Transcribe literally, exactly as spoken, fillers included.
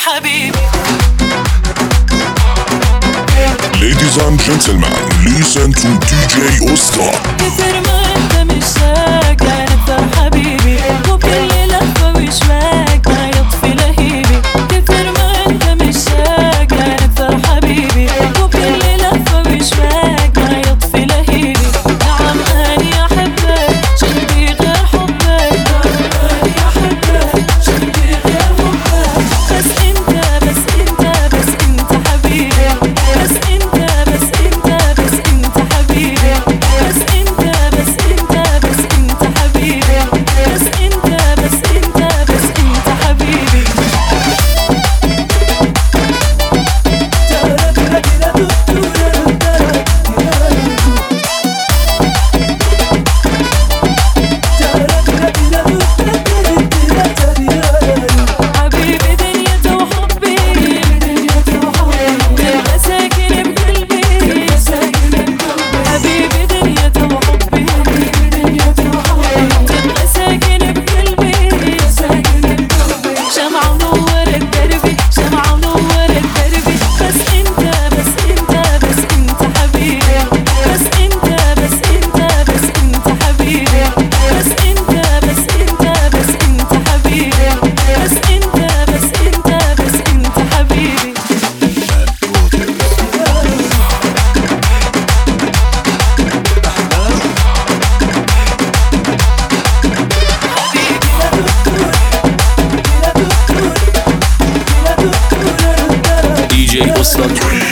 حبيبي. Ladies and gentlemen, listen to دي جي Oscar. كتر ما انت مشتاق لنفر حبيبي، وبكل لهفة وشواق ما يطفي لهيبي. كتر ما انت مشتاق لنفر حبيبي، وبكل لهفة وشواق ما يطفي لهيبي. نعم اني احبك شنبي غير حبك، اني احبك شنبي غير حبك. بس انت بس انت بس انت حبيبي، بس انت بس انت بس انت حبيبي، بس انت بس انت بس انت حبيبي، بس انت بس انت بس انت حبيبي. حبيبي دنيته وحبي، تبقى ساكن بقلبي. حبيبي دنيته وحبي، تبقى ساكن بقلبي. شمعة منورة دربي، شمعة منورة دربي. بس انت بس انت بس انت حبيبي، بس انت بس انت بس انت حبيبي، بس انت بس انت بس انت حبيبي، بس انت بس انت بس انت حبيبي. دي جي Oscar.